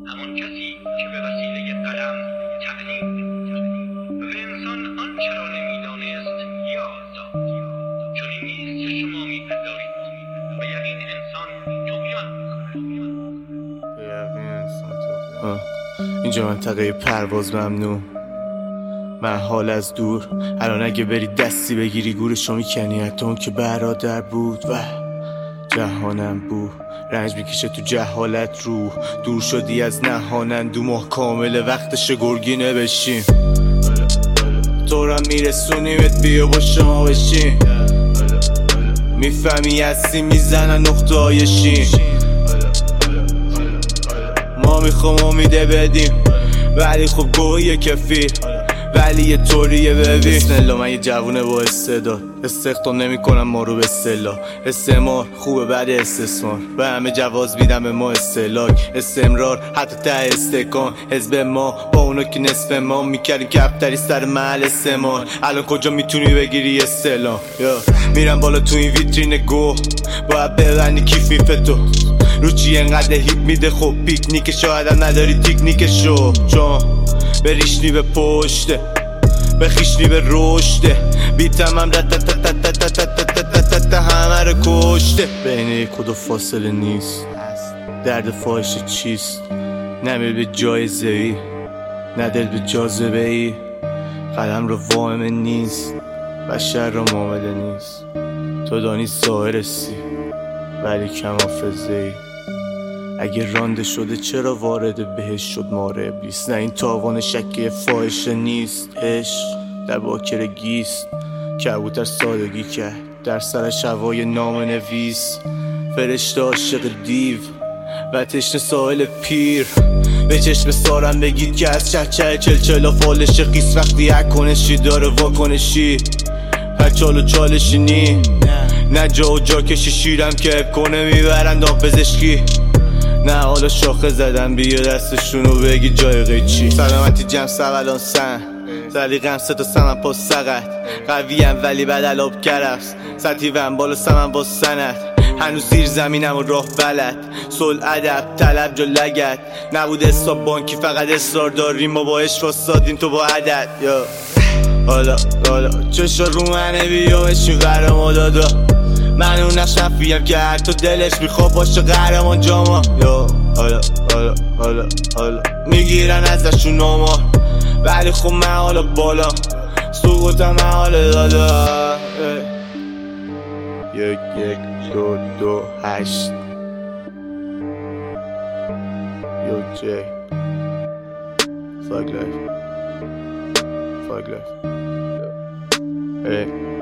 همان کسی که به وسیله قلم تعلیم و به انسان آنچه را نمیدانست یاد داد. چنین نیست که شما میپندارید و یقین انسان طغیان میکند. اینجا منطقه پرواز ممنوع، من حال از دور. الان اگه بری دستی بگیری گورشو میکنی. حتی اون که برادر بود و جهانم بود، رنج میکشه تو جهالت رو. دور شدی از نهانن، 2 ماه کامل وقتش گرگینه بشیم. تو را میرسونیمت بیا با شما بشین. میفهمی هستی میزنن نقطه های شین. ما میخوام امیده بدیم ولی خب گویه کفیر، ولی یه طوریه ببین. بسم الله من یه جوونه با استعداد، استخدام نمی کنم ما رو به اصطلاح. استعمار خوبه بعد استثمار، به همه جواز میدم به ما استهلاک. استمرار حتی ته استکان، حزب ما با اونا که نصف ما میکردیم کفتری سر محل استعمار. الان کجا میتونی بگیری استعلام؟ میرم بالا تو این ویترین گو، باید ببندی کیف میفتو رو چی انقدر هیپ میده. خب پیکنیک شاید هم نداری تکنیکشو، چون بریشنی به پشته به خیشنی به رشده. بیتم هم همه رو کشته. بین یک و دو فاصله نیست، درد فاحشه چیست؟ نمیل به جایزه ای، نه دل به جاذبه ای. قدم رو وامه نیست، بشر رو معامله نیست. تو دانی ظاهرسی ولی کم حافظه ای. اگه رانده شده چرا وارد بهش شد مار ابلیس؟ نه این تاوان شکی فاحشه نیست، عشق در باکر گیست. کبوتر سادگی کرد در سرش هوای نام نویس. فرشته عاشق دیو و تشنه ساحل پیر. به چشم سارم بگید که از چهچه چلچلا فالش قیس. وقتی اکنشی داره واکنشی پچال و چالشی نی. نه جا و جا کشی شیرم که اب کنه میبرند آب پزشکی. نه حالا شاخه زدن بیا دستشونو بگی جای قیچی. سلامتی جمع سوالان سن زلیقم 3 تا سمن پاس سقط. قویم ولی بدلاب کرفس سطیوم بالا سمن با سنت. هنوز زیر زمینم و راه بلد صلح ادب طلب جا لگت. نبود حساب بانکی فقط اصرار داریم، ما با عشق واسادیم تو با عدد. حالا چشا رو منه بیا بشین ورما دادا. من اون نقش نفیم که هر تو دلش میخواد باشه قهرمان جاما. حالا میگیرن ازشون نامار، ولی خب من حالا بالا سقوطم من حالا دادا. 1 1 2 2 8 Yo J Thug life Hey